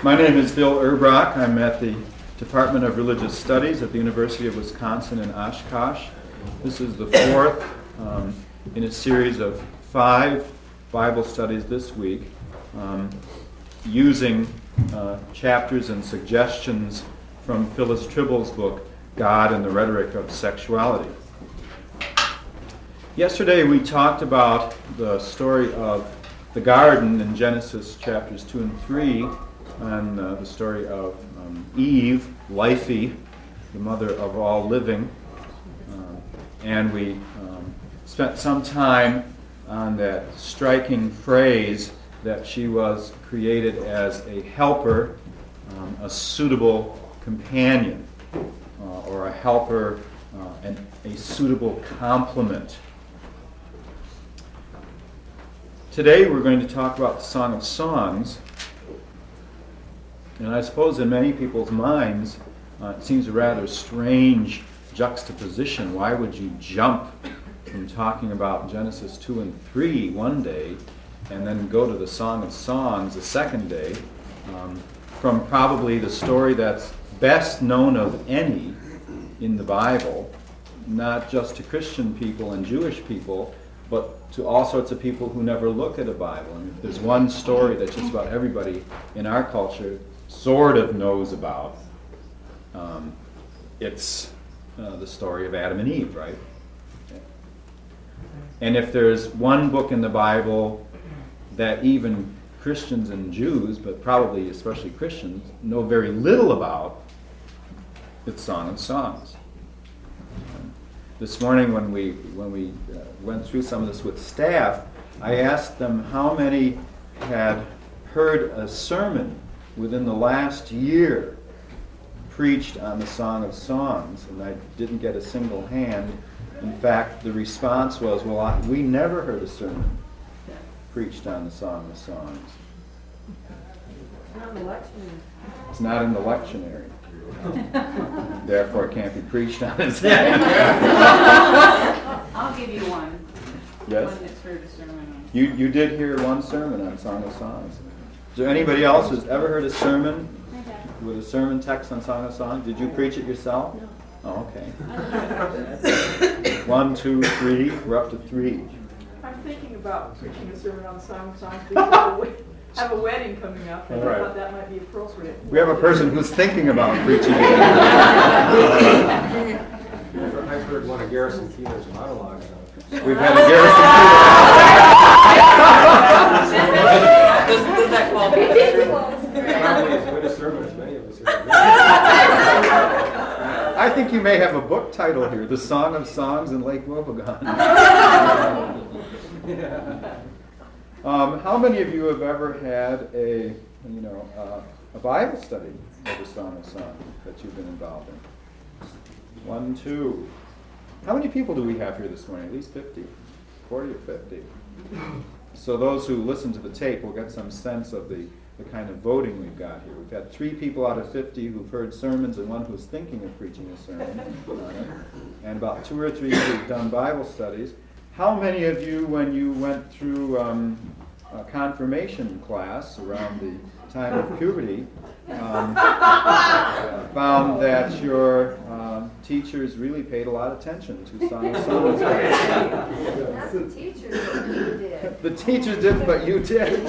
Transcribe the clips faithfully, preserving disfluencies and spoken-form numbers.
My name is Bill Erbrock. I'm at the Department of Religious Studies at the University of Wisconsin in Oshkosh. This is the fourth um, in a series of five Bible studies this week, um, using uh, chapters and suggestions from Phyllis Tribble's book, God and the Rhetoric of Sexuality. Yesterday we talked about the story of the garden in Genesis chapters two and three, and uh, the story of um, Eve, Lifey, the mother of all living. Uh, and we um, spent some time on that striking phrase that she was created as a helper, um, a suitable companion, uh, or a helper uh, and a suitable complement. Today we're going to talk about the Song of Songs. And I suppose in many people's minds, uh, it seems a rather strange juxtaposition. Why would you jump from talking about Genesis two and three one day and then go to the Song of Songs the second day, um, from probably the story that's best known of any in the Bible, not just to Christian people and Jewish people, but to all sorts of people who never look at a Bible. And if there's one story that just about everybody in our culture sort of knows about, um, it's uh, the story of Adam and Eve, right? And if there's one book in the Bible that even Christians and Jews, but probably especially Christians, know very little about, it's Song of Songs. This morning when we when we uh, went through some of this with staff, I asked them how many had heard a sermon within the last year preached on the Song of Songs, and I didn't get a single hand. In fact, the response was, well, I, we never heard a sermon preached on the Song of Songs. It's not in the lectionary. It's not in the lectionary. Therefore, it can't be preached on. I'll give you one. Yes? One that's heard a sermon on. You you did hear one sermon on Song of Songs. Is there anybody else who's ever heard a sermon with a sermon text on Song of Songs? Did you preach it yourself? No. Oh, okay. One, two, three. We're up to three. I'm thinking about preaching a sermon on the Song of Songs because I have a wedding coming up, and All right. I thought that might be appropriate. We have a person who's thinking about preaching it. I've heard one of Garrison Keillor's monologues. We've had a Garrison Does, does that qualify? Probably as good a sermon as many of us have. I think you may have a book title here, The Song of Songs in Lake Wobegon. um, how many of you have ever had a, you know, uh, a Bible study of the Song of Songs that you've been involved in? One, two. How many people do we have here this morning? At least fifty, forty or fifty. So those who listen to the tape will get some sense of the, the kind of voting we've got here. We've had three people out of fifty who've heard sermons and one who's thinking of preaching a sermon on it, and about two or three who've done Bible studies. How many of you, when you went through um, a confirmation class around the time of puberty, um, found that your uh, teachers really paid a lot of attention to Song of Songs? Not the teachers, but you did. The teachers didn't, but you did.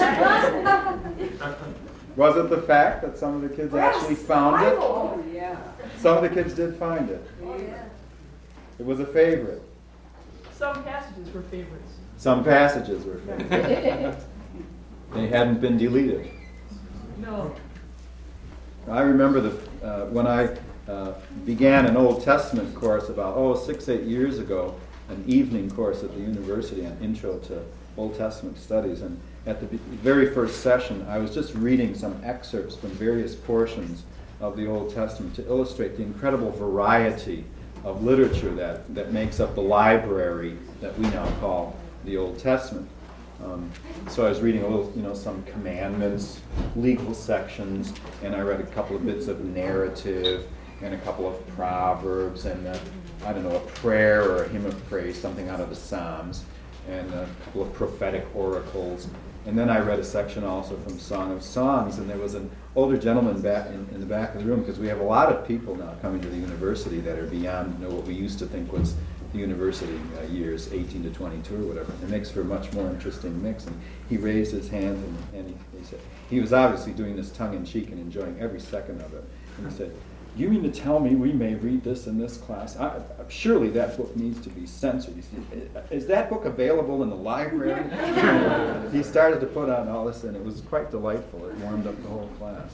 Was it the fact that some of the kids actually found it? Oh, yeah. Some of the kids did find it. Oh, yeah. It was a favorite. Some passages were favorites. Some passages were favorites. They hadn't been deleted. No. I remember the uh, when I uh, began an Old Testament course about, oh, six, eight years ago, an evening course at the university on Intro to Old Testament Studies. And at the very first session, I was just reading some excerpts from various portions of the Old Testament to illustrate the incredible variety of literature that, that makes up the library that we now call the Old Testament. Um, so I was reading a little, you know, some commandments, legal sections, and I read a couple of bits of narrative, and a couple of proverbs, and a, I don't know, a prayer or a hymn of praise, something out of the Psalms, and a couple of prophetic oracles. And then I read a section also from Song of Songs, and there was an older gentleman back in, in the back of the room, because we have a lot of people now coming to the university that are beyond, you know, what we used to think was the university uh, years, eighteen to twenty-two or whatever. It makes for a much more interesting mix. And he raised his hand, and, and he, he said, he was obviously doing this tongue-in-cheek and enjoying every second of it. And he said, "You mean to tell me we may read this in this class? I, surely that book needs to be censored." He said, "Is that book available in the library?" He started to put on all this, and it was quite delightful. It warmed up the whole class.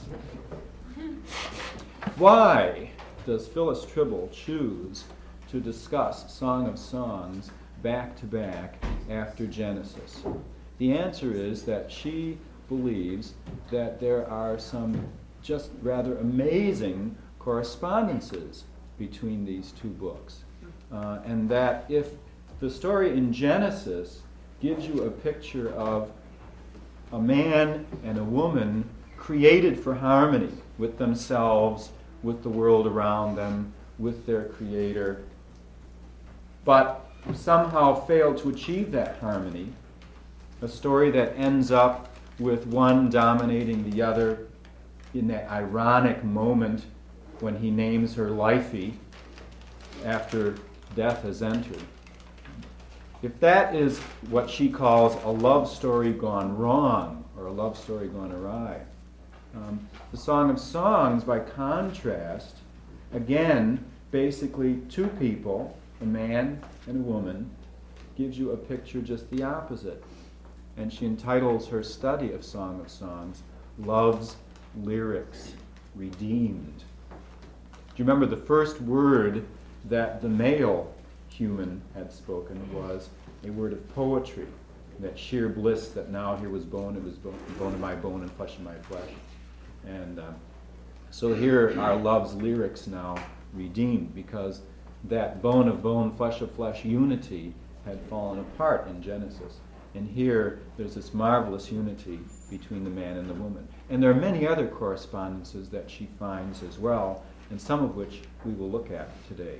Why does Phyllis Tribble choose to discuss Song of Songs back to back after Genesis? The answer is that she believes that there are some just rather amazing correspondences between these two books. Uh, and that if the story in Genesis gives you a picture of a man and a woman created for harmony with themselves, with the world around them, with their Creator, but somehow failed to achieve that harmony, a story that ends up with one dominating the other in that ironic moment when he names her Lifey after death has entered. If that is what she calls a love story gone wrong, or a love story gone awry, um, the Song of Songs, by contrast, again, basically two people, a man and a woman, gives you a picture just the opposite. And she entitles her study of Song of Songs, Love's Lyrics Redeemed. Do you remember the first word that the male human had spoken was a word of poetry, that sheer bliss that now here was bone, it was bone, bone of my bone and flesh of my flesh. And uh, so here are love's lyrics now redeemed, because that bone of bone, flesh of flesh unity had fallen apart in Genesis. And here there's this marvelous unity between the man and the woman. And there are many other correspondences that she finds as well, and some of which we will look at today.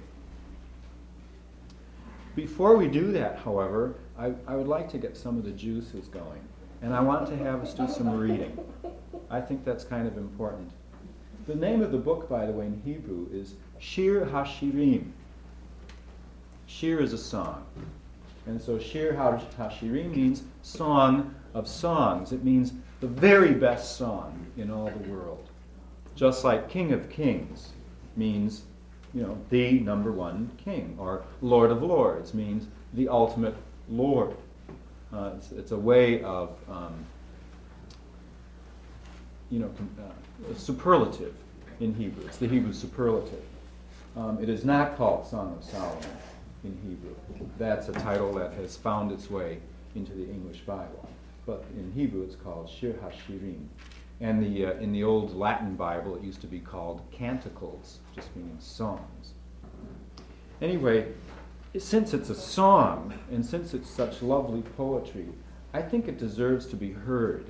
Before we do that, however, I, I would like to get some of the juices going. And I want to have us do some reading. I think that's kind of important. The name of the book, by the way, in Hebrew is Shir HaShirim. Shir is a song. And so Shir HaShirim means song of songs. It means the very best song in all the world. Just like King of Kings means, you know, the number one king, or Lord of Lords means the ultimate Lord. Uh, it's, it's a way of, um, you know, uh, superlative in Hebrew. It's the Hebrew superlative. Um, it is not called Song of Solomon in Hebrew. That's a title that has found its way into the English Bible. But in Hebrew it's called Shir HaShirim. And the, uh, in the old Latin Bible it used to be called canticles, just meaning songs. Anyway, since it's a song, and since it's such lovely poetry, I think it deserves to be heard.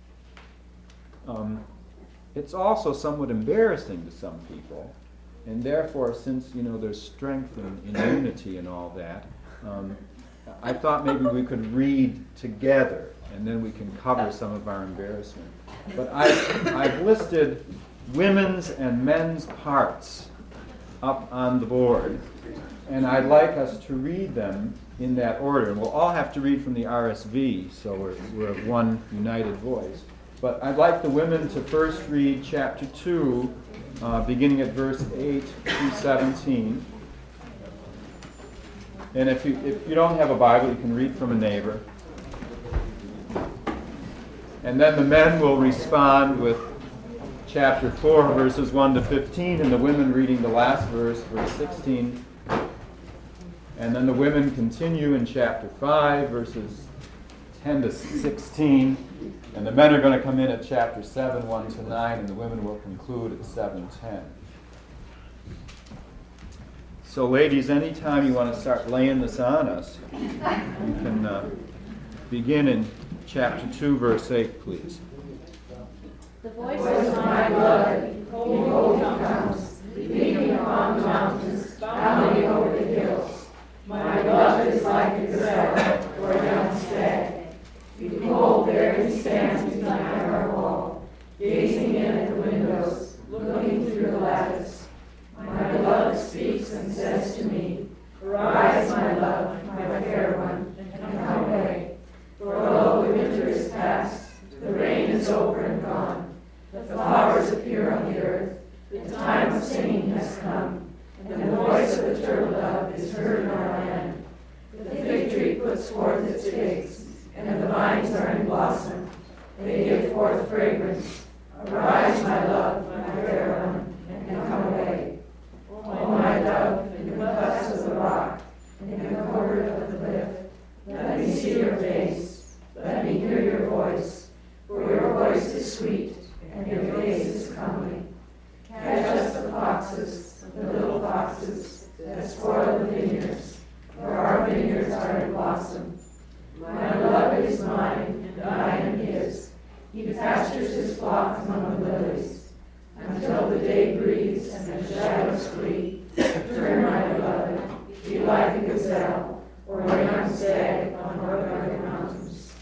Um, it's also somewhat embarrassing to some people, and therefore, since, you know, there's strength in, in unity and all that, um, I thought maybe we could read together, and then we can cover some of our embarrassment. But I've, I've listed women's and men's parts up on the board, and I'd like us to read them in that order. And we'll all have to read from the R S V, so we're, we're of one united voice. But I'd like the women to first read chapter two, uh, beginning at verse eight through seventeen. And if you, if you don't have a Bible, you can read from a neighbor. And then the men will respond with chapter four, verses one to fifteen, and the women reading the last verse, verse sixteen. And then the women continue in chapter five, verses ten to sixteen. And the men are going to come in at chapter seven, one to nine, and the women will conclude at seven ten. So ladies, anytime you want to start laying this on us, you can uh, begin in chapter two, verse eight, please. The voice of my blood, cold, cold comes, beating upon the mountains, bounding over the hills. My love is like a gazelle or a young stag. Behold, there is in at the windows, looking through the lattice. My beloved speaks and says to me, Arise, my love, my fair one, and come away. For lo, the winter is past, the rain is over and gone. The flowers appear on the earth, the time of singing has come, and the voice of the turtle dove is heard in our land. The fig tree puts forth its figs, and the vines are in blossom. They give forth fragrance. Arise, my love, my fair one, and come away. O my dove, in the clefts of the rock, in the covert of the cliff, let me see your face, let me hear your voice, for your voice is sweet, and your face is comely. Catch us the foxes, the little foxes, that spoil the vineyards, for our vineyards are in blossom. My beloved is mine, and I am his. He pastures his flock among the lilies, until the day breathes and the shadows flee. Turn, my beloved, be like a gazelle, or a young stag on rugged mountains.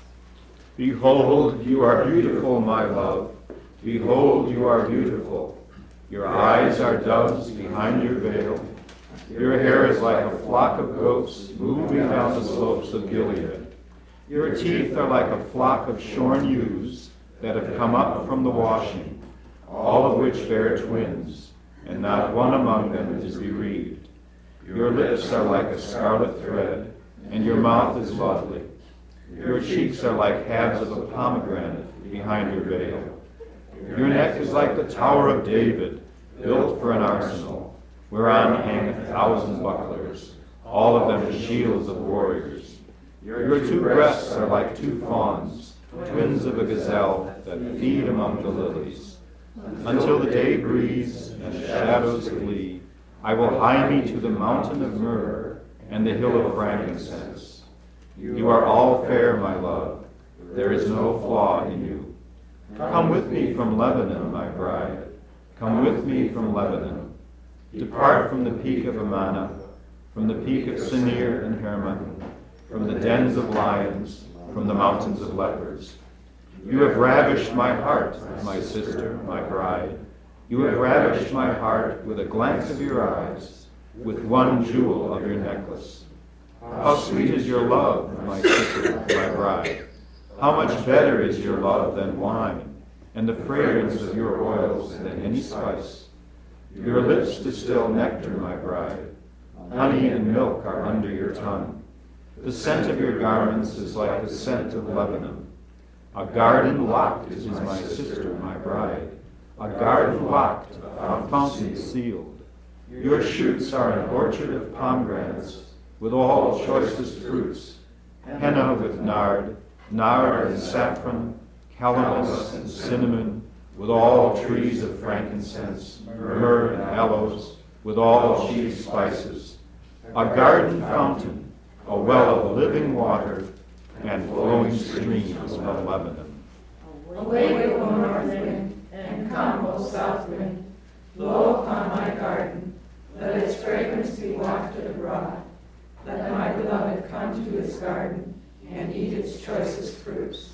Behold, you are beautiful, my love. Behold, you are beautiful. Your eyes are doves behind your veil. Your hair is like a flock of goats moving down the slopes of Gilead. Your teeth are like a flock of shorn ewes that have come up from the washing, all of which bear twins, and not one among them is bereaved. Your lips are like a scarlet thread, and your mouth is lovely. Your cheeks are like halves of a pomegranate behind your veil. Your neck is like the Tower of David, built for an arsenal, whereon hang a thousand bucklers, all of them shields of warriors. Your two breasts are like two fawns, twins of a gazelle that feed among the lilies. Until the day breathes and the shadows flee, I will hie me to the mountain of myrrh and the hill of frankincense. You are all fair, my love. There is no flaw in you. Come with me from Lebanon, my bride. Come with me from Lebanon. Depart from the peak of Amana, from the peak of Sinir and Hermon, from the dens of lions, from the mountains of leopards. You have ravished my heart, my sister, my bride. You have ravished my heart with a glance of your eyes, with one jewel of your necklace. How sweet is your love, my sister, my bride. How much better is your love than wine, and the fragrance of your oils than any spice. Your lips distill nectar, my bride. Honey and milk are under your tongue. The scent of your garments is like the scent of Lebanon. A garden locked is my sister, my bride. A garden locked, a fountain sealed. Your shoots are an orchard of pomegranates, with all choicest fruits. Henna with nard, nard and saffron, calamus and cinnamon, with all trees of frankincense, myrrh and aloes, with all chief spices. A garden fountain, a well of living water, and flowing streams of Lebanon. Awake, O north wind, and come, O south wind. Blow upon my garden, let its fragrance be wafted abroad. Let my beloved come to his garden and eat its choicest fruits.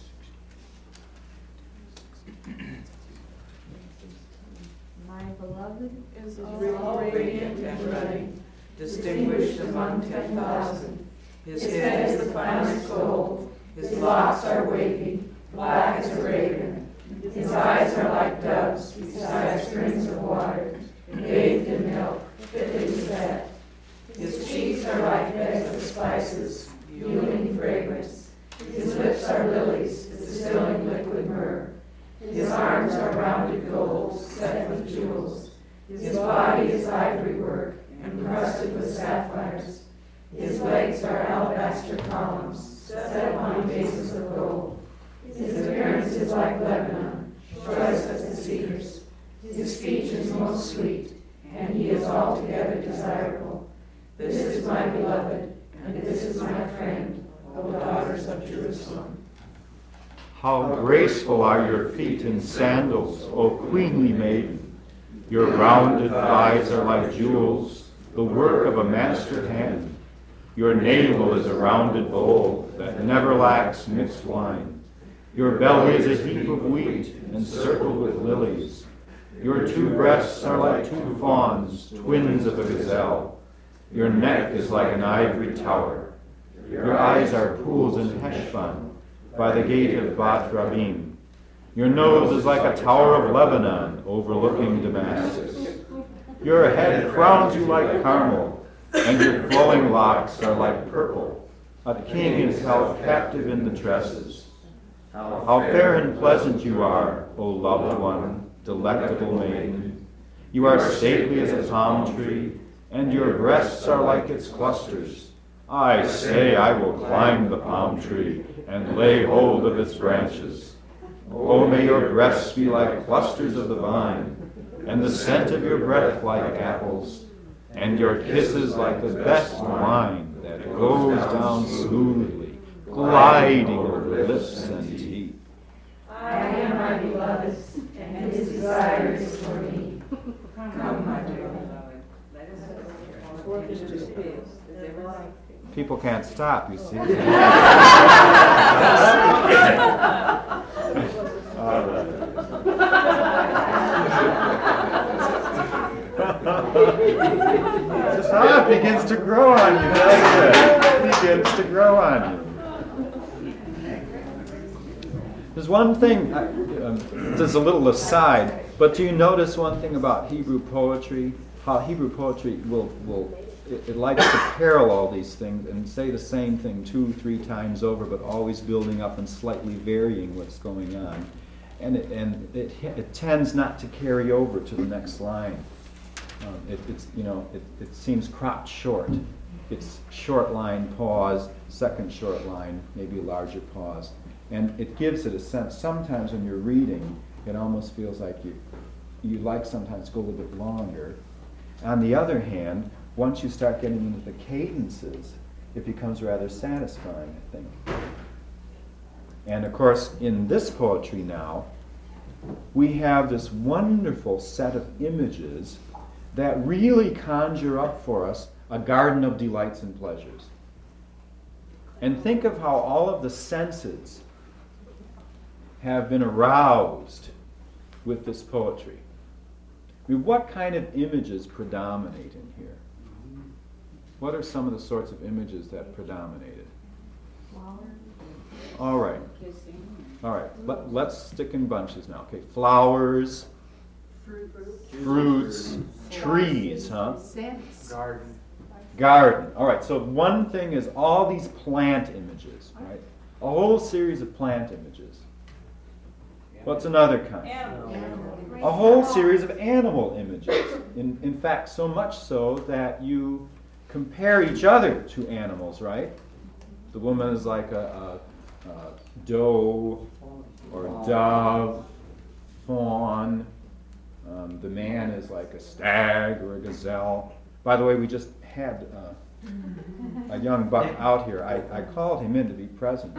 My beloved Is All radiant and ruddy, distinguished among ten thousand. His head is the finest gold, his locks are wavy, black as a raven. His eyes are like doves beside springs of water, bathed in milk, fitly fed. His cheeks are like beds of spices, yielding fragrance. His lips are lilies, distilling liquid myrrh. His arms are rounded gold, set with jewels. His body is ivory work, encrusted with sapphires. His legs are alabaster columns, set upon bases of gold. His appearance is like Lebanon, choice as the cedars. His speech is most sweet, and he is altogether desirable. This is my beloved, and this is my friend, O daughters of Jerusalem. How graceful are your feet in sandals, O queenly maiden. Your rounded thighs are like jewels, the work of a master hand. Your navel is a rounded bowl that never lacks mixed wine. Your belly is a heap of wheat, encircled with lilies. Your two breasts are like two fawns, twins of a gazelle. Your neck is like an ivory tower. Your eyes are pools in Heshbon, by the gate of Bat Rabim. Your nose is like a tower of Lebanon, overlooking Damascus. Your head crowns you like Carmel, and your flowing locks are like purple. A king is held captive in the tresses. How fair and pleasant you are, O loved one, delectable maiden. You are stately as a palm tree, and your breasts are like its clusters. I say I will climb the palm tree and lay hold of its branches. Oh, may your breasts be like clusters of the vine, and the scent of your breath like apples, and your kisses like the best wine that goes down smoothly, gliding over lips and teeth. I am my beloved's, and his desire is for me. Come, my beloved. People can't stop, you see. All right. Ah, it begins to grow on you, doesn't it? It begins to grow on you. There's one thing, I, um, there's a little aside, but do you notice one thing about Hebrew poetry? How Hebrew poetry will, will it, it likes to parallel these things and say the same thing two, three times over, but always building up and slightly varying what's going on. And it, and it, it tends not to carry over to the next line. Um, it, it's, you know, it, it seems cropped short. It's short line, pause, second short line, maybe a larger pause. And it gives it a sense. Sometimes when you're reading, it almost feels like you, you like sometimes go a little bit longer. On the other hand, once you start getting into the cadences, it becomes rather satisfying, I think. And of course, in this poetry now, we have this wonderful set of images that really conjure up for us a garden of delights and pleasures. And think of how all of the senses have been aroused with this poetry. I mean, what kind of images predominate in here? What are some of the sorts of images that predominated? All right. All right. Let, let's stick in bunches now. Okay. Flowers, fruits, trees, huh? Garden. Garden. All right. So one thing is all these plant images, right? A whole series of plant images. What's another kind? Animals. A whole series of animal images. In, in fact, so much so that you compare each other to animals, right? The woman is like a, a, a doe or a dove, fawn. Um, the man is like a stag or a gazelle. By the way, we just had uh, a young buck out here. I, I called him in to be present.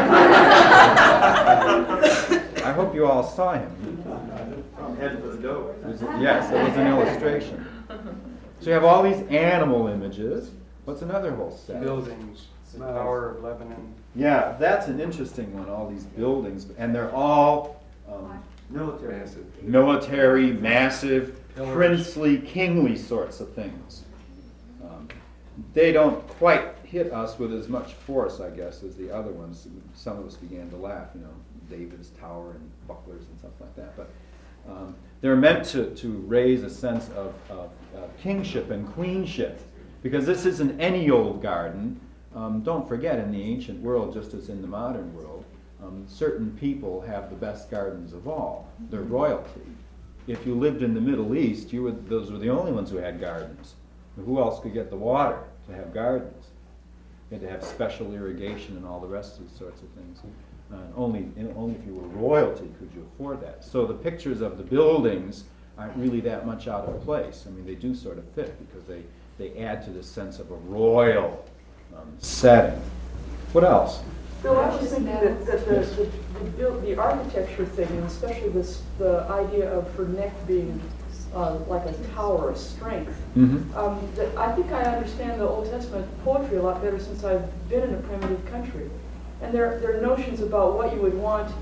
I hope you all saw him. Head for the doe. It was, yes, it was an illustration. So you have all these animal images. What's another whole set? Buildings. The Tower of Lebanon. Yeah, that's an interesting one, all these buildings. And they're all um, Military. Massive. military, massive, Pillars. princely, kingly sorts of things. Um, they don't quite hit us with as much force, I guess, as the other ones. Some of us began to laugh, you know, David's tower and bucklers and stuff like that. But um, they're meant to, to raise a sense of, of, of kingship and queenship, because this isn't any old garden. Um, don't forget, in the ancient world, just as in the modern world, um, certain people have the best gardens of all. They're royalty. If you lived in the Middle East, you were, those were the only ones who had gardens. Who else could get the water to have gardens? You had to have special irrigation and all the rest of these sorts of things. Uh, only, only if you were royalty could you afford that. So the pictures of the buildings aren't really that much out of place. I mean, they do sort of fit because they, they add to this sense of a royal um, setting. What else? Bill, I was thinking that, that the, the, the, build, the architecture thing, and especially this, the idea of her neck being uh, like a tower of strength, Mm-hmm. um, that I think I understand the Old Testament poetry a lot better since I've been in a primitive country. And there, there are notions about what you would want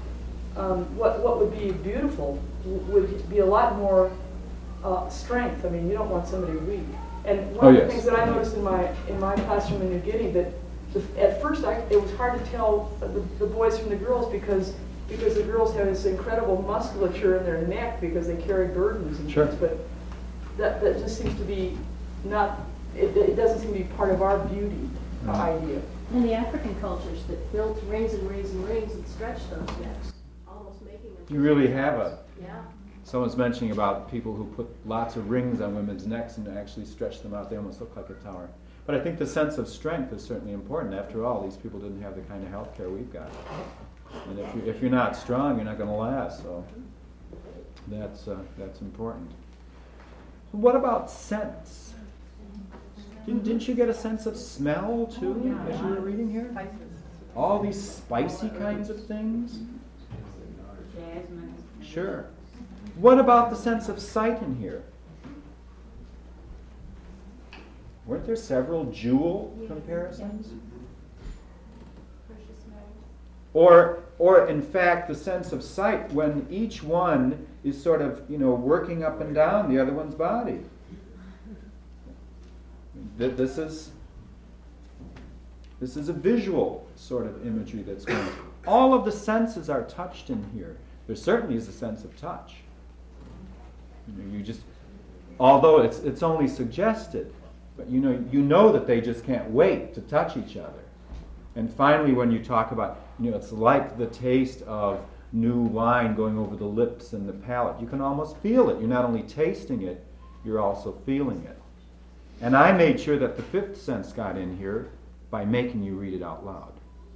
um, what, what would be beautiful w- would be a lot more uh, strength. I mean, you don't want somebody weak. And one Oh, of the yes. things that I noticed in my in my classroom in New Guinea, that the, at first I, it was hard to tell the, the boys from the girls because because the girls have this incredible musculature in their neck because they carry burdens and Sure. things. But that that just seems to be not. It, it doesn't seem to be part of our beauty uh, idea. And the African cultures that built rings and rings and rings and stretched those necks, almost making them. You really have a. Yeah. Someone's mentioning about people who put lots of rings on women's necks and actually stretch them out. They almost look like a tower. But I think the sense of strength is certainly important. After all, these people didn't have the kind of health care we've got. And if, you, if you're not strong, you're not going to last. So that's, uh, that's important. What about scents? Didn't, didn't you get a sense of smell, too, as you were reading here? All these spicy kinds of things? Jasmine. Sure. What about the sense of sight in here? Weren't there several jewel comparisons? Precious metals. Or, or in fact, the sense of sight when each one is sort of, you know, working up and down the other one's body. Th- This is, this is a visual sort of imagery that's going on. All of the senses are touched in here. There certainly is a sense of touch. You know, you just, although it's it's only suggested, but you know you know that they just can't wait to touch each other. And finally, when you talk about, you know, it's like the taste of new wine going over the lips and the palate. You can almost feel it. You're not only tasting it, you're also feeling it. And I made sure that the fifth sense got in here by making you read it out loud.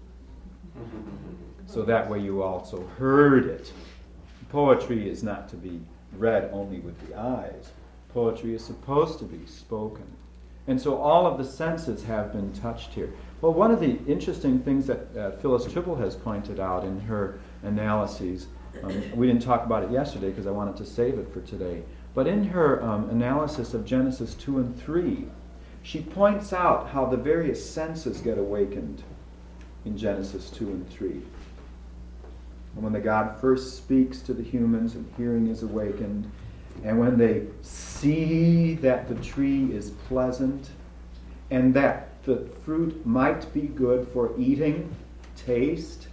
So that way you also heard it. Poetry is not to be read only with the eyes. Poetry is supposed to be spoken. And so all of the senses have been touched here. Well, one of the interesting things that uh, Phyllis Triple has pointed out in her analyses, um, we didn't talk about it yesterday because I wanted to save it for today, but in her um, analysis of Genesis two and three, she points out how the various senses get awakened in Genesis two and three. And when the God first speaks to the humans and hearing is awakened, and when they see that the tree is pleasant and that the fruit might be good for eating, taste,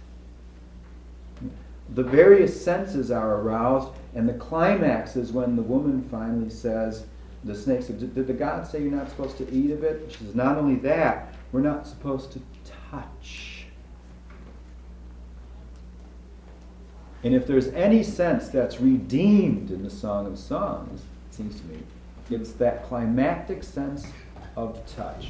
the various senses are aroused, and the climax is when the woman finally says, the snake said, did, did the God say you're not supposed to eat of it? She says, not only that, we're not supposed to touch. And if there's any sense that's redeemed in the Song of Songs, it seems to me, it's that climactic sense of touch.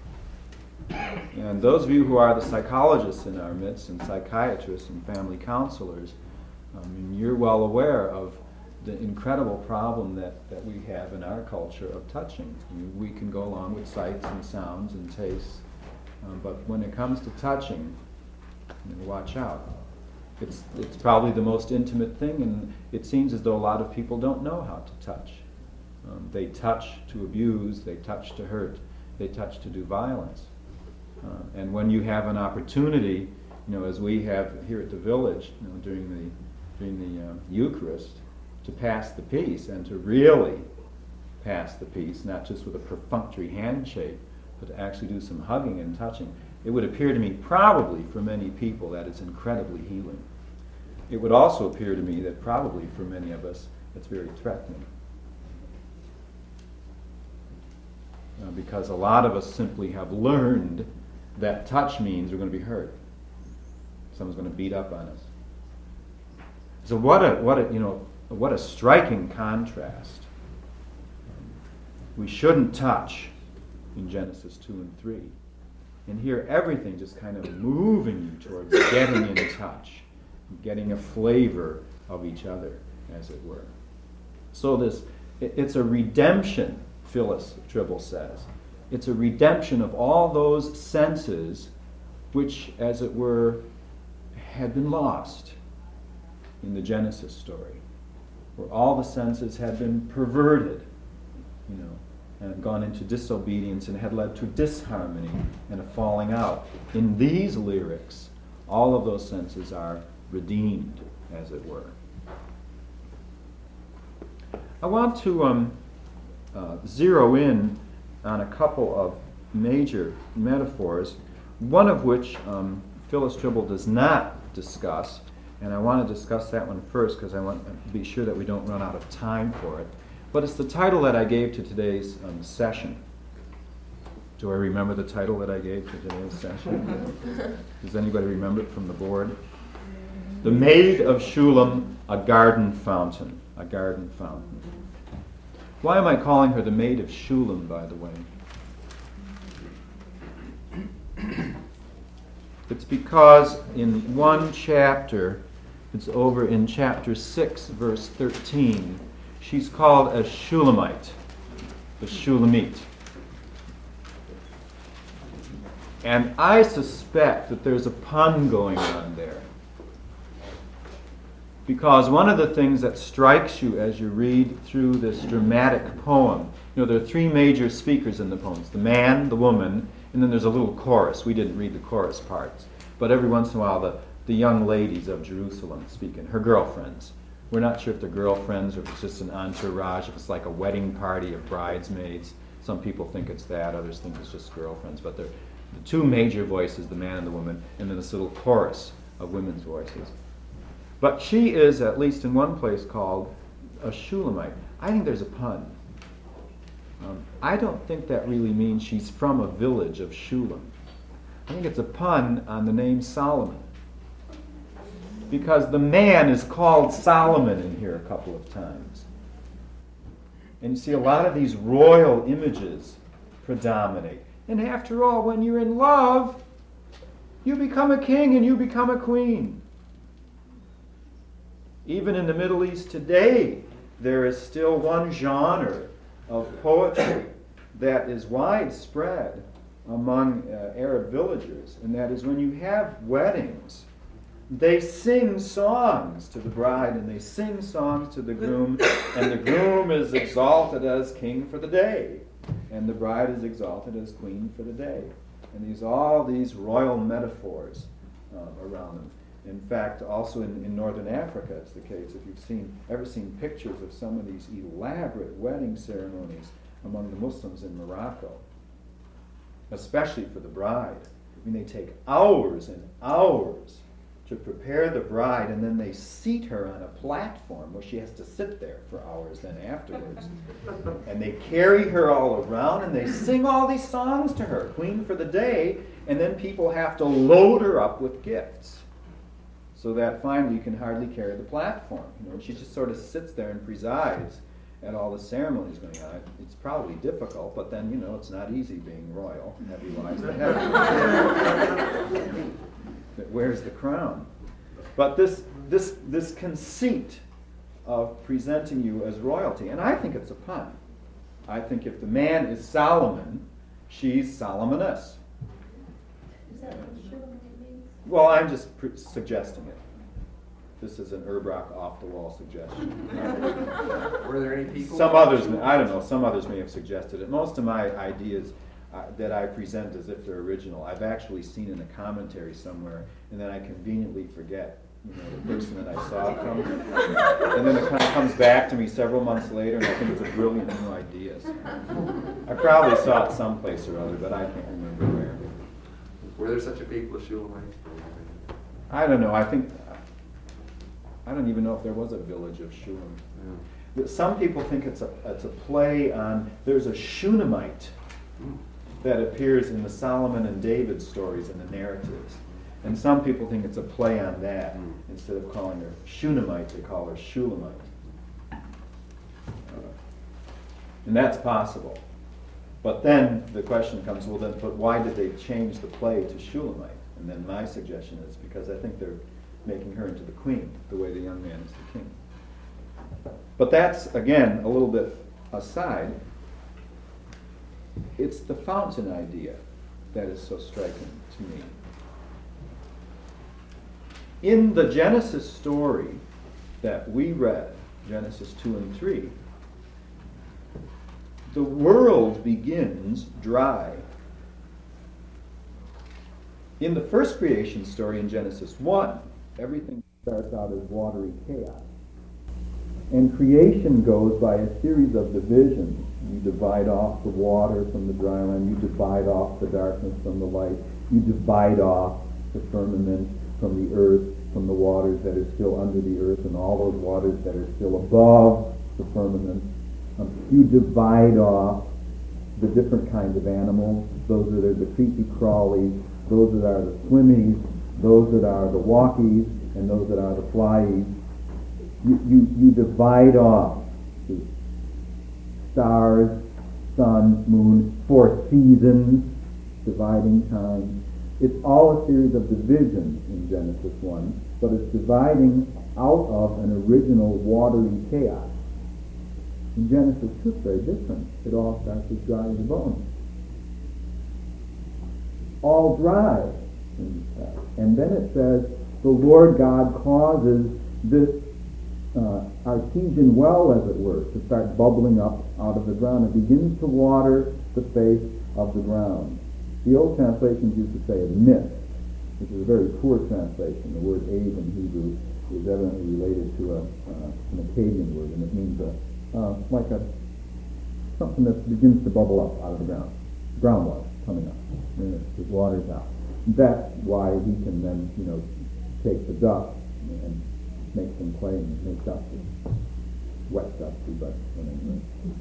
And those of you who are the psychologists in our midst, and psychiatrists and family counselors, I mean, you're well aware of the incredible problem that, that we have in our culture of touching. I mean, we can go along with sights and sounds and tastes, um, but when it comes to touching, you know, watch out. It's it's probably the most intimate thing, and it seems as though a lot of people don't know how to touch. Um, they touch to abuse, they touch to hurt, they touch to do violence. Uh, and when you have an opportunity, you know, as we have here at the village, you know, during the during the uh, Eucharist, to pass the peace and to really pass the peace, not just with a perfunctory handshake, but to actually do some hugging and touching. It would appear to me, probably for many people, that it's incredibly healing. It would also appear to me that probably for many of us, it's very threatening. Uh, because a lot of us simply have learned that touch means we're going to be hurt. Someone's going to beat up on us. So what a what a you know what a striking contrast. We shouldn't touch in Genesis two and three. And here everything just kind of moving you towards getting in touch, getting a flavor of each other, as it were. So this, it, it's a redemption, Phyllis Tribble says. It's a redemption of all those senses which, as it were, had been lost in the Genesis story, where all the senses had been perverted, you know, and gone into disobedience and had led to disharmony and a falling out. In these lyrics, all of those senses are redeemed. as it were. I want to um, uh, zero in on a couple of major metaphors, one of which um, Phyllis Tribble does not discuss, and I want to discuss that one first because I want to be sure that we don't run out of time for it. But it's the title that I gave to today's um, session. Do I remember the title that I gave to today's session? Does anybody remember it from the board? The Maid of Shulam, a Garden Fountain. A Garden Fountain. Why am I calling her the Maid of Shulam, by the way? It's because in one chapter, it's over in chapter six, verse thirteen, she's called a Shulamite, a Shulamite. And I suspect that there's a pun going on there. Because one of the things that strikes you as you read through this dramatic poem, you know, there are three major speakers in the poems, the man, the woman, and then there's a little chorus. We didn't read the chorus parts. But every once in a while, the, the young ladies of Jerusalem speaking, her girlfriends. We're not sure if they're girlfriends or if it's just an entourage, if it's like a wedding party of bridesmaids. Some people think it's that, others think it's just girlfriends. But they're the two major voices, the man and the woman, and then this little chorus of women's voices. But she is, at least in one place, called a Shulamite. I think there's a pun. Um, I don't think that really means she's from a village of Shulam. I think it's a pun on the name Solomon. Because the man is called Solomon in here a couple of times. And you see a lot of these royal images predominate. And after all, when you're in love, you become a king and you become a queen. Even in the Middle East today, there is still one genre of poetry that is widespread among uh, Arab villagers, and that is when you have weddings, they sing songs to the bride and they sing songs to the groom, and the groom is exalted as king for the day, and the bride is exalted as queen for the day. And these all these royal metaphors uh, around them. In fact, also in, in northern Africa, it's the case. If you've seen ever seen pictures of some of these elaborate wedding ceremonies among the Muslims in Morocco, especially for the bride, I mean, they take hours and hours to prepare the bride, and then they seat her on a platform where she has to sit there for hours then afterwards. And they carry her all around, and they sing all these songs to her, queen for the day, and then people have to load her up with gifts, so that finally you can hardly carry the platform. You know, she just sort of sits there and presides at all the ceremonies going on. It's probably difficult, but then, you know, it's not easy being royal. Heavy lies the heavy. That wears the crown. But this, this, this conceit of presenting you as royalty, and I think it's a pun. I think if the man is Solomon, she's Solomoness. Is that what Shulamite means? Well, I'm just pre- suggesting it. This is an Erbrock off-the-wall suggestion. Were there any people? Some others, may, I don't know, some others may have suggested it. Most of my ideas uh, that I present as if they're original, I've actually seen in a commentary somewhere, and then I conveniently forget, you know, the person that I saw come. And then it kind of comes back to me several months later, and I think it's a brilliant new idea. So I probably saw it someplace or other, but I can't remember where. Were there such a people as Shulamite? I don't know, I think, I don't even know if there was a village of Shulam. Yeah. Some people think it's a it's a play on, there's a Shunammite that appears in the Solomon and David stories and the narratives. And some people think it's a play on that. Mm. Instead of calling her Shunammite, they call her Shulamite. Uh, and that's possible. But then the question comes, well then, but why did they change the play to Shulamite? And then my suggestion is because I think they're making her into the queen, the way the young man is the king. But that's, again, a little bit aside. It's the fountain idea that is so striking to me. In the Genesis story that we read, Genesis two and three, the world begins dry. In the first creation story in Genesis one, everything starts out as watery chaos. And creation goes by a series of divisions. You divide off the water from the dry land. You divide off the darkness from the light. You divide off the firmament from the earth, from the waters that are still under the earth, and all those waters that are still above the firmament. Um, you divide off the different kinds of animals. Those that are the creepy crawlies, those that are the swimmies, those that are the walkies, and those that are the flyies. You, you, you divide off the stars, sun, moon, four seasons, dividing time. It's all a series of divisions in Genesis one, but it's dividing out of an original watery chaos. In Genesis two, it's very different. It all starts with dry as a bone. All dry. And then it says, the Lord God causes this uh, artesian well, as it were, to start bubbling up out of the ground. It begins to water the face of the ground. The old translations used to say a mist, which is a very poor translation. The word Ave in Hebrew is evidently related to a, uh, an Akkadian word, and it means a, uh, like a something that begins to bubble up out of the ground. Groundwater coming up, and it, it waters out. That's why he can then, you know, take the dust and make some clay and make dust, wet dust, but anyway.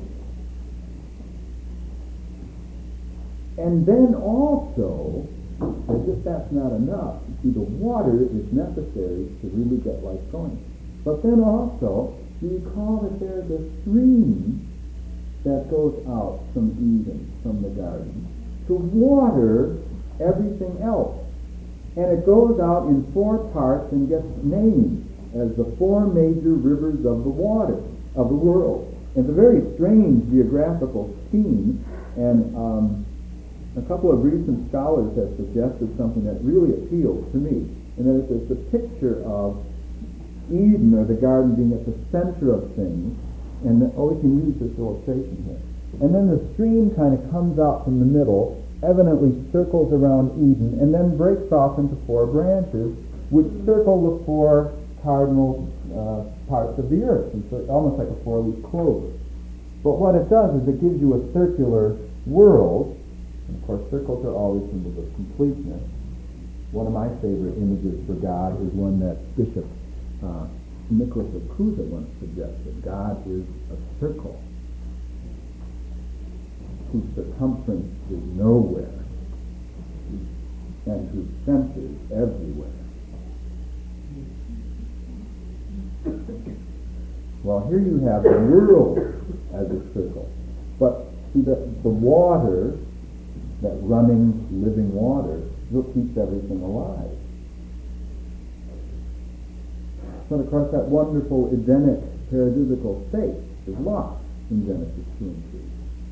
And then also, as if that's not enough, you see, the water is necessary to really get life going. But then also, you recall that there's a stream that goes out from Eden, from the garden, to water everything else. And it goes out in four parts and gets named as the four major rivers of the water, of the world. And it's a very strange geographical scheme, and um, a couple of recent scholars have suggested something that really appeals to me, and that is the picture of Eden, or the garden, being at the center of things, and that, oh, we can use this illustration here. And then the stream kind of comes out from the middle, evidently circles around Eden, and then breaks off into four branches, which circle the four cardinal uh, parts of the earth, and so almost like a four-leaf clover. But what it does is it gives you a circular world. And of course, circles are always symbols of completeness. One of my favorite images for God is one that Bishop uh, Nicholas of Cusa once suggested. God is a circle whose circumference is nowhere and whose center is everywhere. Well, here you have the world as a circle, but see the, the water, that running, living water, will keep everything alive. But of course, that wonderful Edenic paradisical state is lost in Genesis two and three.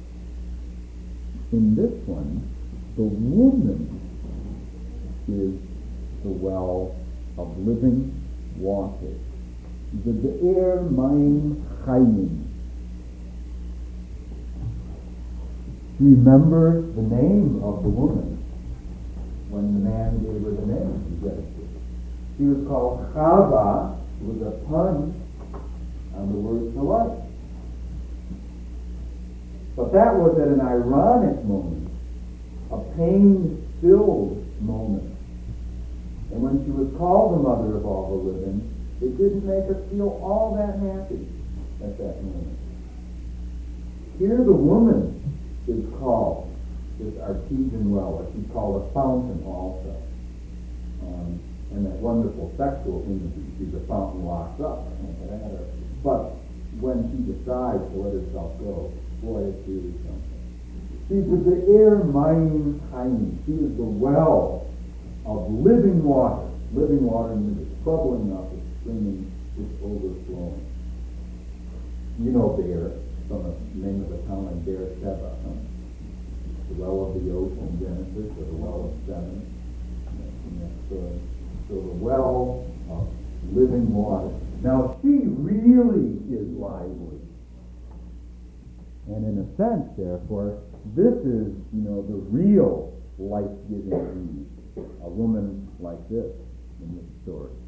In this one, the woman is the well of living water. The Be'er Mayim Chayim. Remember the name of the woman when the man gave her the name in Genesis. She was called Chava, with a pun on the word for life. But that was at an ironic moment, a pain-filled moment. And when she was called the mother of all the living, it didn't make her feel all that happy at that moment. Here the woman is called this artesian well, or she's called a fountain also. Um, and that wonderful sexual imagery, she's a fountain locked up. But when she decides to let herself go, boy, it's really something. She's the Be'er Mayim Chayim. She is the well of living water. Living water, and it's bubbling up, it's streaming, it's overflowing. You know Be'er, from the name of the town like Be'er Sheva. Huh? The well of the ocean, Genesis, or the well of seven. So, so the well of living water. Now she really is lively. And in a sense, therefore, this is, you know, the real life-giving Eve. A woman like this in this story.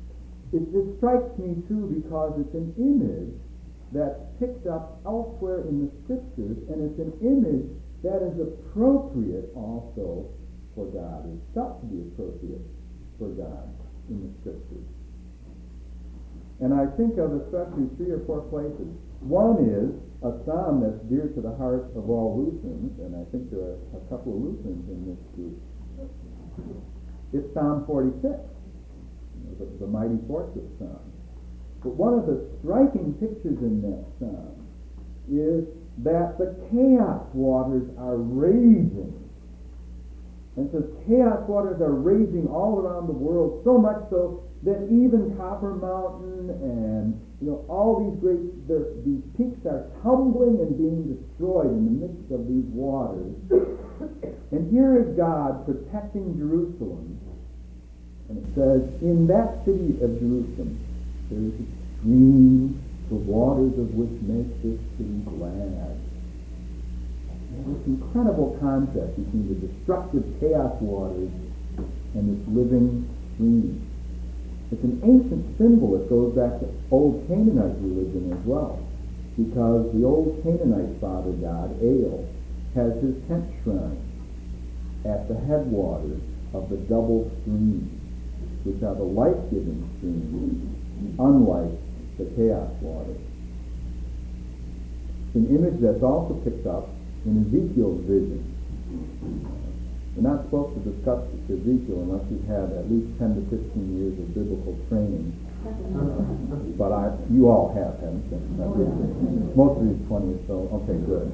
it, it strikes me too because it's an image that's picked up elsewhere in the scriptures, and it's an image that is appropriate also for God. It's felt to be appropriate for God in the scriptures. And I think of especially three or four places. One is a psalm that's dear to the heart of all Lutherans, and I think there are a couple of Lutherans in this group. It's Psalm forty-six, you know, the, the Mighty Fortress Psalm. But one of the striking pictures in that psalm is that the chaos waters are raging. And it says chaos waters are raging all around the world, so much so that even Copper Mountain and you know all these great these peaks are tumbling and being destroyed in the midst of these waters. And here is God protecting Jerusalem. And it says, in that city of Jerusalem, there is a stream, the waters of which make this city glad. This incredible contrast between the destructive chaos waters and this living stream. It's an ancient symbol that goes back to old Canaanite religion as well, because the old Canaanite father god, El, has his tent shrine at the headwaters of the double streams, which are the life-giving streams, unlike the chaos waters. It's an image that's also picked up in Ezekiel's vision. We're not supposed to discuss Ezekiel unless you've had at least ten to fifteen years of biblical training. But I, you all have, haven't you? Most of you twenty or so. Okay, good.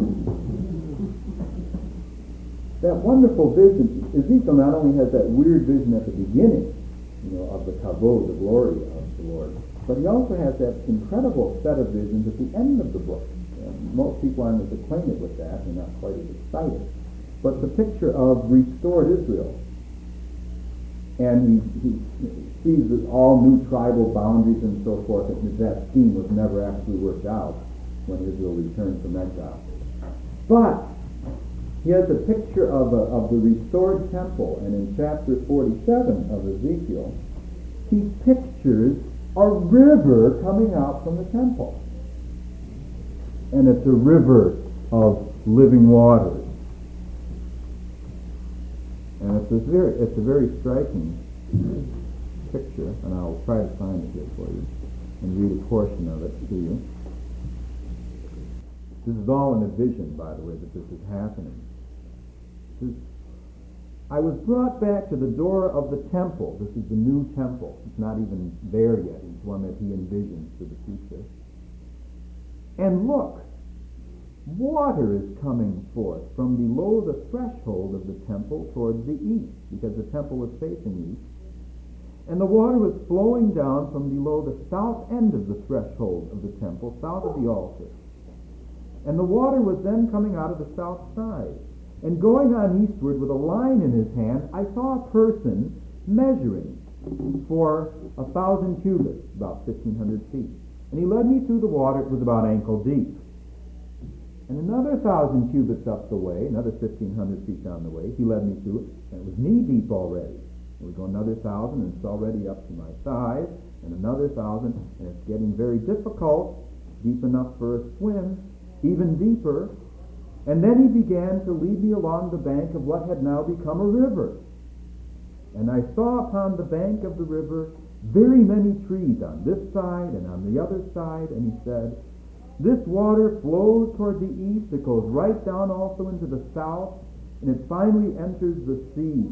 That wonderful vision, Ezekiel not only has that weird vision at the beginning, you know, of the kavod, the glory of the Lord, but he also has that incredible set of visions at the end of the book. And most people aren't as acquainted with that, they're not quite as excited. But the picture of restored Israel, and he, he sees that all new tribal boundaries and so forth, and that scheme was never actually worked out when Israel returned from exile. But he has a picture of, a, of the restored temple, and in chapter forty-seven of Ezekiel, he pictures a river coming out from the temple. And it's a river of living waters. And it's a very, it's a very striking picture, and I'll try to find it here for you and read a portion of it to you. This is all in a vision, by the way, that this is happening. This, I was brought back to the door of the temple. This is the new temple. It's not even there yet. It's one that he envisions for the future. And look, water is coming forth from below the threshold of the temple towards the east, because the temple was facing east. And the water was flowing down from below the south end of the threshold of the temple, south of the altar. And the water was then coming out of the south side. And going on eastward with a line in his hand, I saw a person measuring for a thousand cubits, about fifteen hundred feet. And he led me through the water. It was about ankle deep. And another thousand cubits up the way, another fifteen hundred feet down the way, he led me through it, and it was knee deep already. And we go another thousand, and it's already up to my thighs, and another thousand, and it's getting very difficult, deep enough for a swim, even deeper. And then he began to lead me along the bank of what had now become a river. And I saw upon the bank of the river very many trees on this side and on the other side, and he said, this water flows toward the east, it goes right down also into the south, and it finally enters the sea.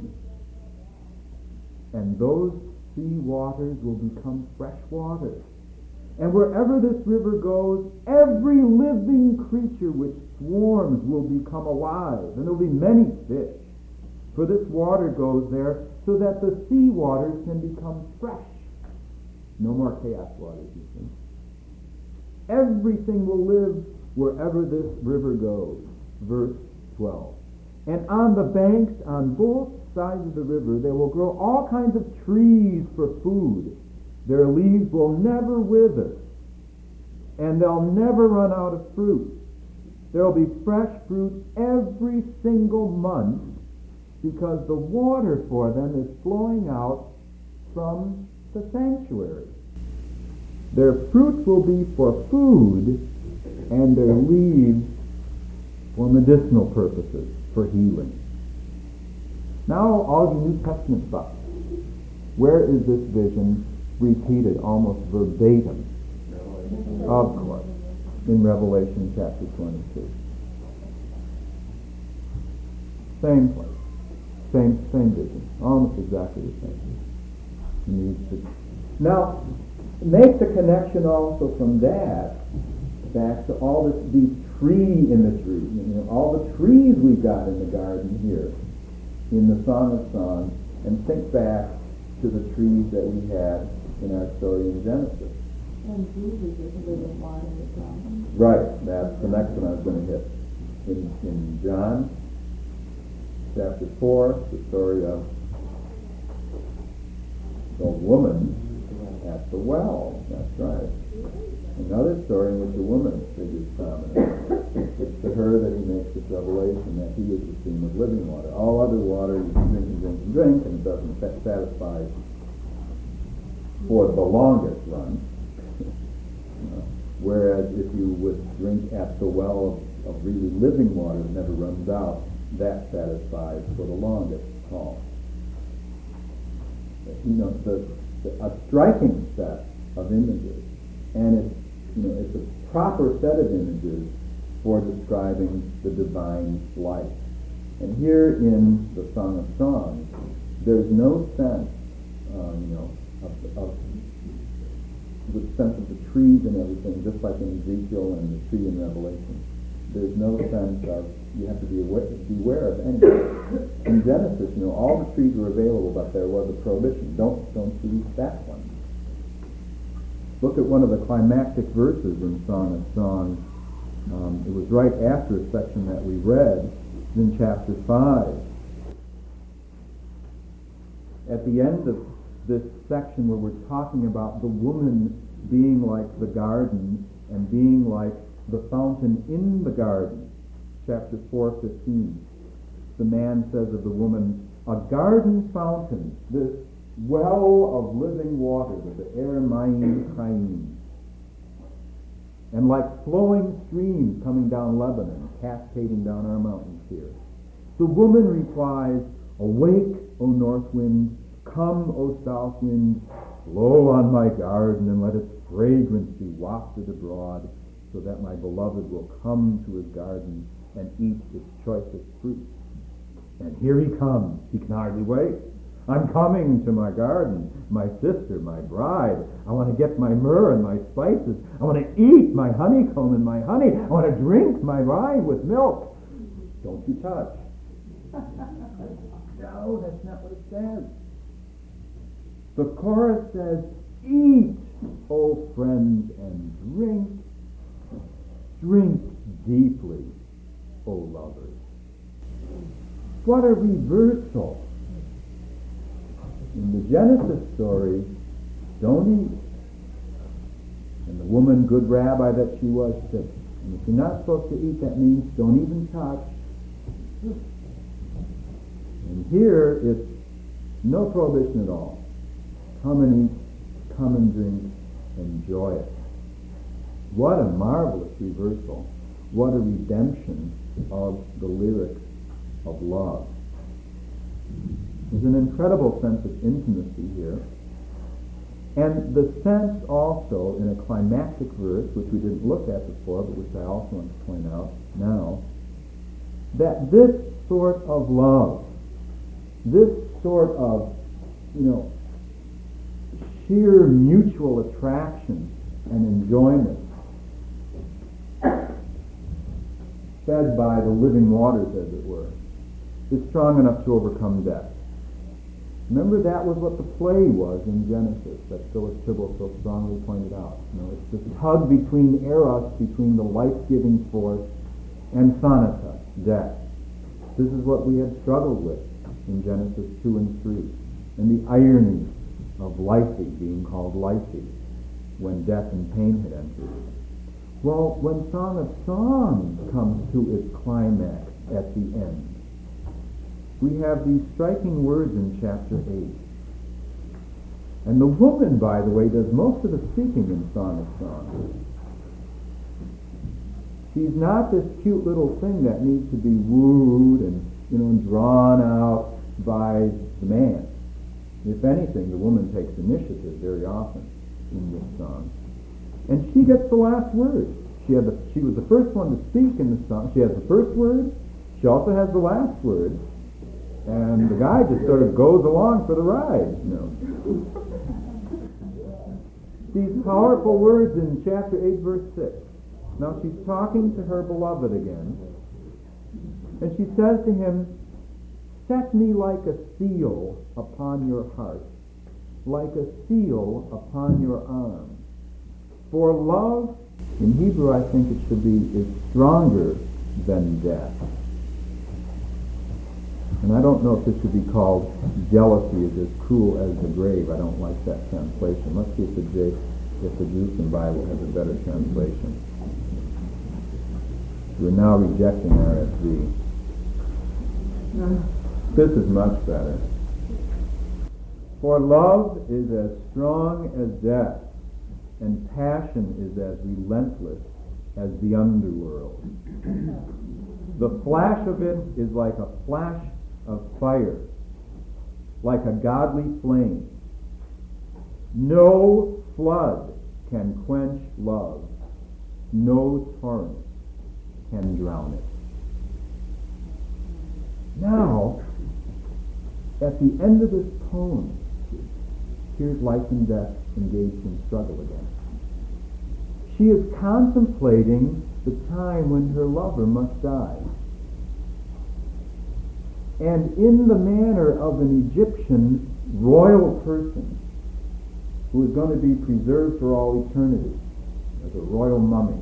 And those sea waters will become fresh waters. And wherever this river goes, every living creature which swarms will become alive, and there will be many fish. For this water goes there so that the sea waters can become fresh. No more chaos waters, you see. Everything will live wherever this river goes. Verse twelve. And on the banks, on both sides of the river, there will grow all kinds of trees for food. Their leaves will never wither, and they'll never run out of fruit. There will be fresh fruit every single month, because the water for them is flowing out from the sanctuary. Their fruit will be for food, and their leaves for medicinal purposes, for healing. Now, all of you New Testament stuff. Where is this vision repeated almost verbatim? Of course, in Revelation chapter twenty-two. Same place, same same vision, almost exactly the same. Needs to now make the connection also from that back to all this, these tree imagery, you know, all the trees we've got in the garden here in the Song of Songs, and think back to the trees that we had in our story in Genesis. And Jesus is living water as well. Right, that's the next one I was going to hit. In, in John chapter four, the story of the woman at the well. That's right. Another story in which a woman figures prominently. It's to her that he makes this revelation that he is the stream of living water. All other water you can drink and drink and drink, and it doesn't satisfy for the longest run. uh, whereas if you would drink at the well of, of really living water that never runs out, that satisfies for the longest haul. You know, the, the, a striking set of images, and it's, you know, it's a proper set of images for describing the divine life. And here in the Song of Songs, there's no sense, uh, you know, of, of the sense of the trees and everything, just like in Ezekiel and the tree in Revelation. There's no sense of, you have to be aware, beware of anything. In Genesis, you know, all the trees were available, but there was a prohibition. Don't, don't eat that one. Look at one of the climactic verses in Song of Songs. Um, it was right after a section that we read in chapter five. At the end of this section where we're talking about the woman being like the garden and being like the fountain in the garden, chapter four fifteen, the man says of the woman, a garden fountain, this well of living water with the air mayim chayim, and like flowing streams coming down Lebanon, cascading down our mountains here. The woman replies, awake, O north wind, come, O south wind, blow on my garden and let its fragrance be wafted abroad, so that my beloved will come to his garden and eat its choicest fruit. And here he comes. He can hardly wait. I'm coming to my garden, my sister, my bride. I want to get my myrrh and my spices. I want to eat my honeycomb and my honey. I want to drink my wine with milk. Don't you touch. No, that's not what it says. The chorus says, eat, O friends, and drink. Drink deeply, O lovers. What a reversal. In the Genesis story, don't eat. And the woman, good rabbi that she was, said, and if you're not supposed to eat, that means don't even touch. And here it's no prohibition at all. Come and eat, come and drink, enjoy it. What a marvelous reversal. What a redemption of the lyrics of love. There's an incredible sense of intimacy here. And the sense also in a climactic verse, which we didn't look at before, but which I also want to point out now, that this sort of love, this sort of, you know, sheer mutual attraction and enjoyment, fed by the living waters, as it were, is strong enough to overcome death. Remember, that was what the play was in Genesis, that Phyllis Tibble so strongly pointed out. You know, it's this tug between eros, between the life-giving force, and thanatos, death. This is what we had struggled with in Genesis two and three, and the irony of Lythe being called Lythe when death and pain had entered. Well, when Song of Songs comes to its climax at the end, we have these striking words in chapter eight. And the woman, by the way, does most of the speaking in Song of Songs. She's not this cute little thing that needs to be wooed and, you know, drawn out by the man. If anything, the woman takes initiative very often in this song. And she gets the last word. She had the, she was the first one to speak in the song. She has the first word. She also has the last word. And the guy just sort of goes along for the ride, you know. These powerful words in chapter eight, verse six. Now she's talking to her beloved again. And she says to him, "Set me like a seal upon your heart, like a seal upon your arm. For love," in Hebrew I think it should be, "is stronger than death." And I don't know if this should be called "jealousy is as cruel as the grave." I don't like that translation. Let's see if the, J, if the Jerusalem Bible has a better translation. We're now rejecting R S V. This is much better. "For love is as strong as death, and passion is as relentless as the underworld. The flash of it is like a flash of fire, like a godly flame. No flood can quench love, no torrent can drown it." Now, at the end of this poem, here's life and death engaged in struggle again. She is contemplating the time when her lover must die. And in the manner of an Egyptian royal person who is going to be preserved for all eternity as a royal mummy,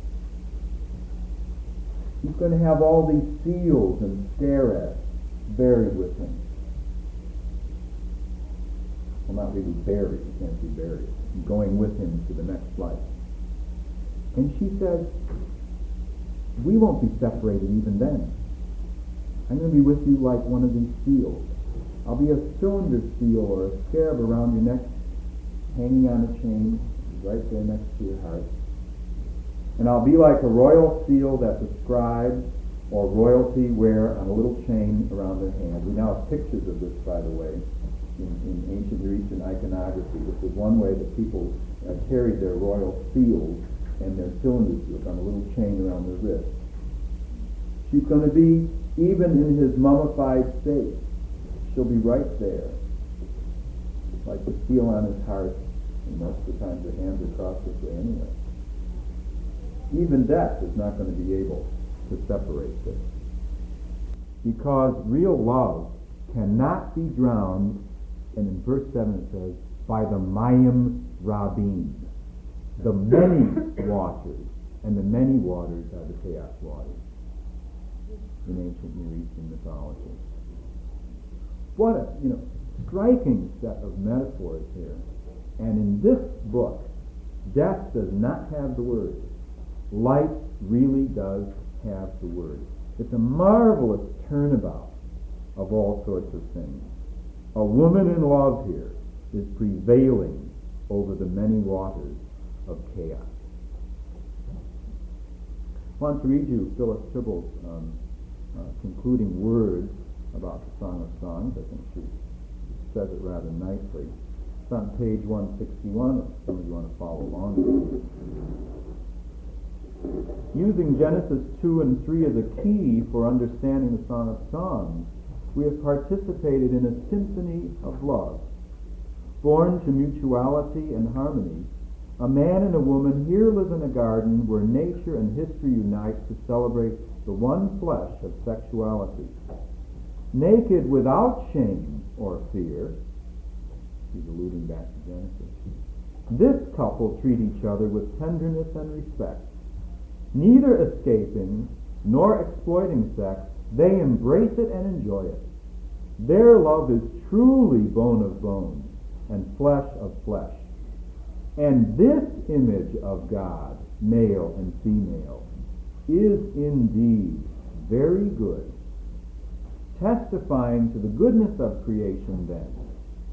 he's going to have all these seals and scarabs buried with him. Well, not really buried, he can't be buried. Going with him to the next life. And she says, "We won't be separated even then. I'm going to be with you like one of these seals. I'll be a cylinder seal or a scarab around your neck, hanging on a chain, right there next to your heart. And I'll be like a royal seal that the scribes or royalty wear on a little chain around their hand." We now have pictures of this, by the way, in, in ancient Near Eastern iconography. This was one way that people uh, carried their royal seals and their cylinder seals on a little chain around their wrist. She's going to be, even in his mummified state, she'll be right there, like the seal on his heart, and most of the time the hands are crossed this way anyway. Even death is not going to be able to separate this. Because real love cannot be drowned, and in verse seven it says, by the Mayim Rabim, the many waters, and the many waters are the chaos waters in ancient Near Eastern mythology. What a, you know, striking set of metaphors here. And in this book, death does not have the word. Life really does have the word. It's a marvelous turnabout of all sorts of things. A woman in love here is prevailing over the many waters of chaos. I want to read you Phyllis Tibble's um, uh, concluding words about the Song of Songs. I think she says it rather nicely. It's on page one sixty-one, if some of you want to follow along with me. Using Genesis two and three as a key for understanding the Song of Songs, we have participated in a symphony of love. Born to mutuality and harmony, a man and a woman here live in a garden where nature and history unite to celebrate the one flesh of sexuality. Naked without shame or fear, he's alluding back to Genesis, this couple treat each other with tenderness and respect. Neither escaping nor exploiting sex, they embrace it and enjoy it. Their love is truly bone of bone and flesh of flesh. And this image of God, male and female, is indeed very good, testifying to the goodness of creation then.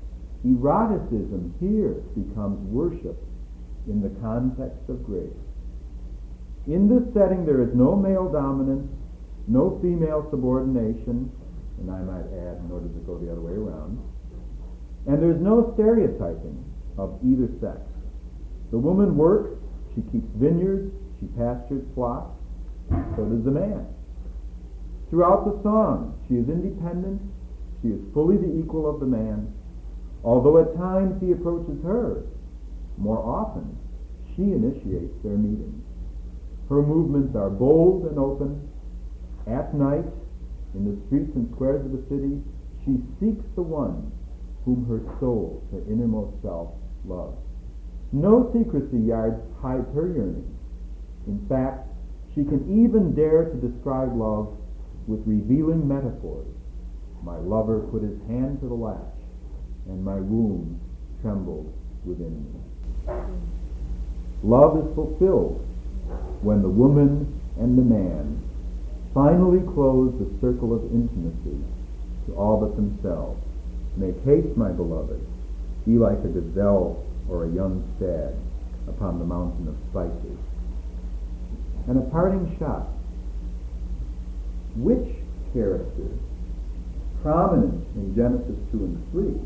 Eroticism here becomes worship in the context of grace. In this setting, there is no male dominance, no female subordination, and I might add, nor does it go the other way around, and there's no stereotyping of either sex. The woman works, she keeps vineyards, she pastures flocks, so does the man. Throughout the song, she is independent, she is fully the equal of the man, although at times he approaches her. More often, she initiates their meetings. Her movements are bold and open. At night, in the streets and squares of the city, she seeks the one whom her soul, her innermost self, loves. No secrecy yards hides her yearning. In fact, she can even dare to describe love with revealing metaphors. My lover put his hand to the latch, and my womb trembled within me. Love is fulfilled when the woman and the man finally close the circle of intimacy to all but themselves. Make haste, my beloved, be like a gazelle or a young stag upon the mountain of spices. And a parting shot. Which character, prominent in Genesis two and three,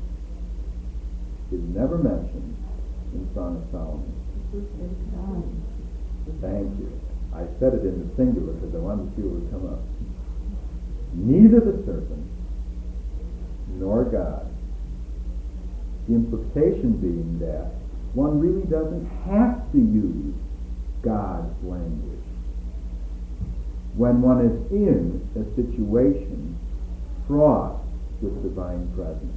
is never mentioned in Song of Solomon? Thank you. I said it in the singular because I wanted to see what would come up. Neither the serpent nor God. The implication being that one really doesn't have to use God's language when one is in a situation fraught with divine presence.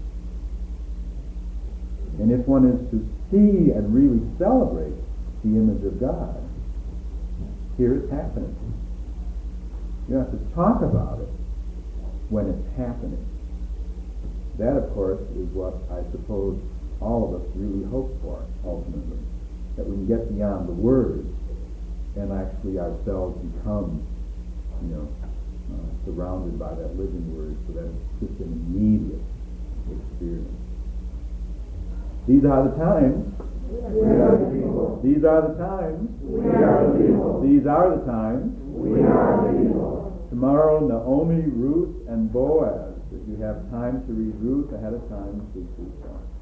And if one is to see and really celebrate the image of God, here it's happening. You have to talk about it when it's happening. That, of course, is what I suppose all of us really hope for, ultimately. That we can get beyond the words and actually ourselves become, you know, uh, surrounded by that living word, so that it's just an immediate experience. These are the times. We are the people. These are the times. We are the people. These are the times. We are the people. Tomorrow, Naomi, Ruth, and Boaz. If you have time to read Ruth ahead of time, please do so.